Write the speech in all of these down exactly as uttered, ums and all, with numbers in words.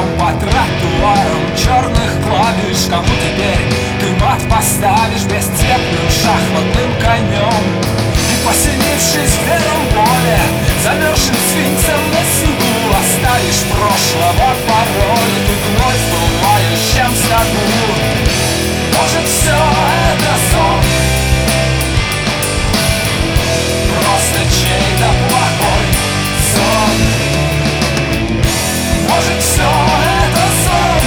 пешком по тротуарам черных клавиш. Кому теперь ты мат поставишь бесцветным шахматным конем? И поселившись в белом поле, замерзшим свинцем на снегу, оставишь прошлого пароль, ты вновь бывающим в саду. Может, все это сон, просто чей-то плохой сон. Может, все это сон.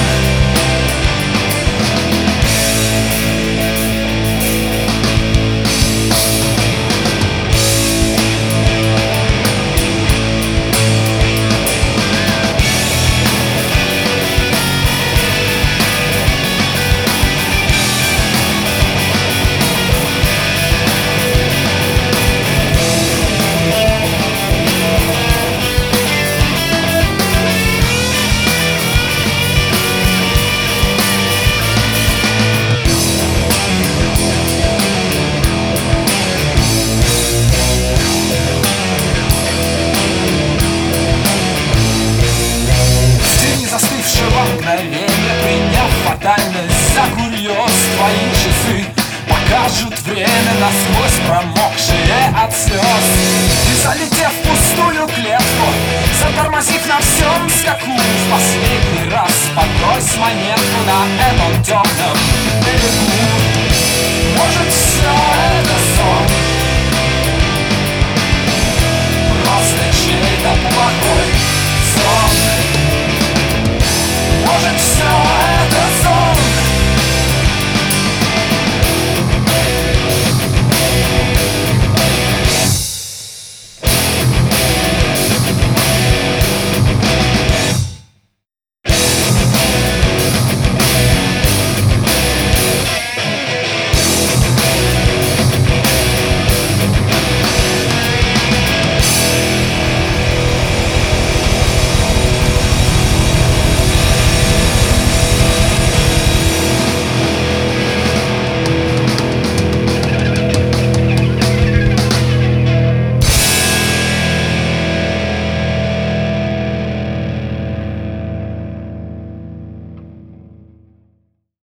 Приняв фатальность за курьез, твои часы покажут время насквозь промокшие от слез. И залетев в пустую клетку, затормозив на всем скаку, в последний раз подбрось монетку на этом темном берегу. Может, все